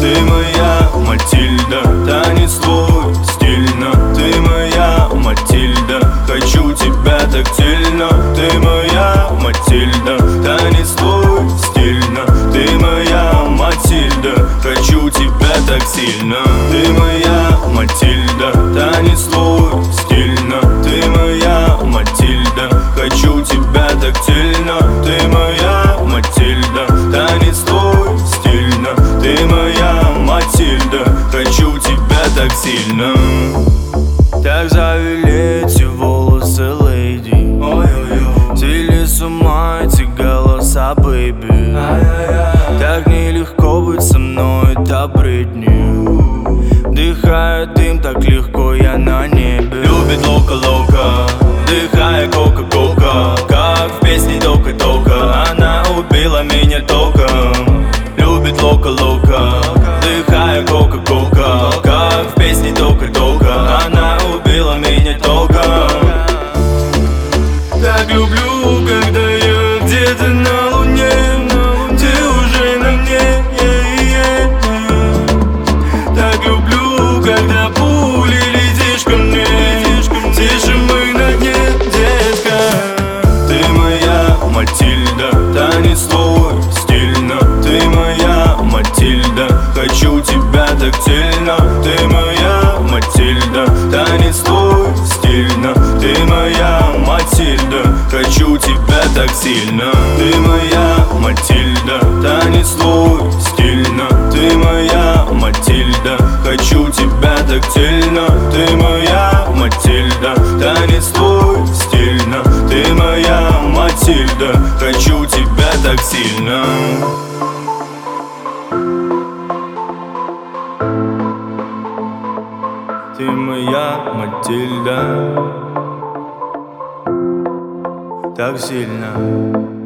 Ты моя Матильда, танец твой стильно. Ты моя Матильда, хочу тебя тактильно. Ты моя Матильда, танец твой стильно. Ты моя Матильда, хочу тебя так сильно. Ты моя Матильда, танец твой стильно. Ты моя Матильда, хочу тебя тактильно. Ты моя Матильда, танец твой стильно. Ты моя Матильда, хочу тебя так сильно. Так завели эти волосы, леди. Свели с ума эти голоса, бэйби. Так нелегко быть со мной, это бредни. Вдыхая дым, так легко я на небе. Любит лока-лока, вдыхая кока-кока. Как в песне тока-тока, она убила меня током. Любит лока-лока, вдыхая кока-кока. Как в песне тока-тока, она убила меня током. Так люблю, когда я где-то на луне. Ты уже на мне, Так люблю, когда пули летишь ко мне. Тише мы на дне, детка. Ты моя Матильда, танец твой стильно. Ты моя Матильда, хочу тебя тактильно. Ты моя Матильда, танец твой стильно. Ты моя Матильда, хочу тебя так сильно. Ты моя Матильда, танец твой стильно. Ты моя Матильда, хочу тебя тактильно. Ты моя Матильда, танец твой стильно. Ты моя Матильда, хочу тебя так сильно. Ты моя Матильда, так сильно.